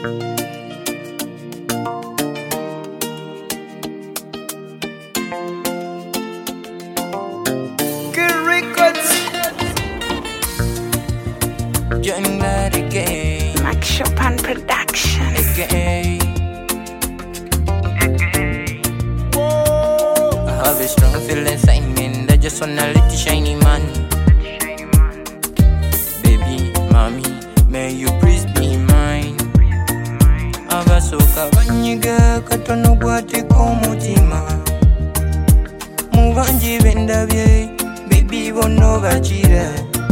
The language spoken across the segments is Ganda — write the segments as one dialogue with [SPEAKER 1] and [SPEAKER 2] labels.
[SPEAKER 1] Join that again.
[SPEAKER 2] Max Chopin Production.
[SPEAKER 1] Again. I have a strong feeling inside me. I just wanna let you shiny man. Baby, mommy, may you please be mine. Abasoka banyiga katono gwate kumutima. Mubanji bendabye, baby bono bachira.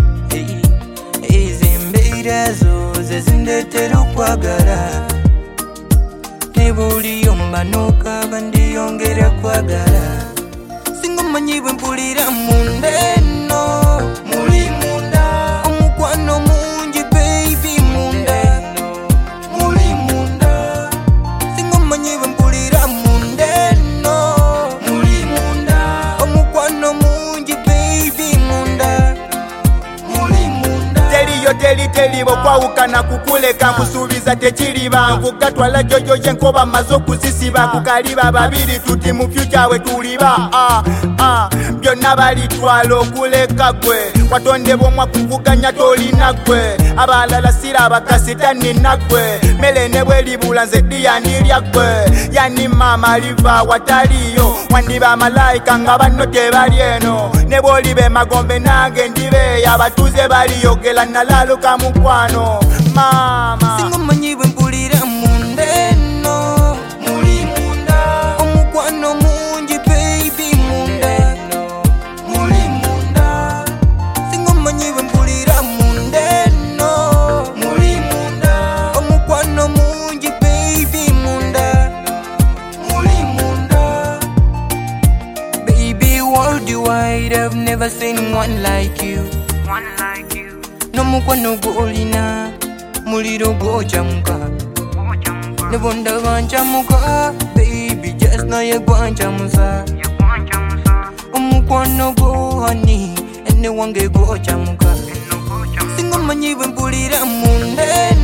[SPEAKER 1] Izimbeirazo zezindetera okwagala nebuli yombanuka bandiyongera kwagala singomanyi bwe mpulira munda eno muli munda omukwano mungi baby munda muli munda singomanyi bwe mpulira munda eno muli munda omukwano mungi baby munda muli munda teri bokwawukana kukuleka kusuubiza tekiriba nkugatwala jojo yenkoba mazo kuzisiba kukaliba babiri tuti mu future we tuliba byonna balitwala okuleka gwe watondebwa omwa kuvuganya tolina gwe abalala siraba kasitani nagwe mele ne bweribula nze diyandilya gwe yani mama liva wataliyo wandiba malayika nga banno tebali eno ne bwoliba emagombe nange ndibeeya abatuuze baliyogera nalaluka mukwano mama singomanyi bwe mpulira munda eno muli munda omukwano mungi baby munda muli munda singomanyi bwe mpulira munda eno muli munda omukwano mungi baby munda muli munda baby worldwide I've never seen one like you no mukwano gwolina muliro gwojamuka nebonda banjamuka baby just naye gwanjamusa omukwano gwohani ene wange gwojamuka singomanyi bwe mpulira munda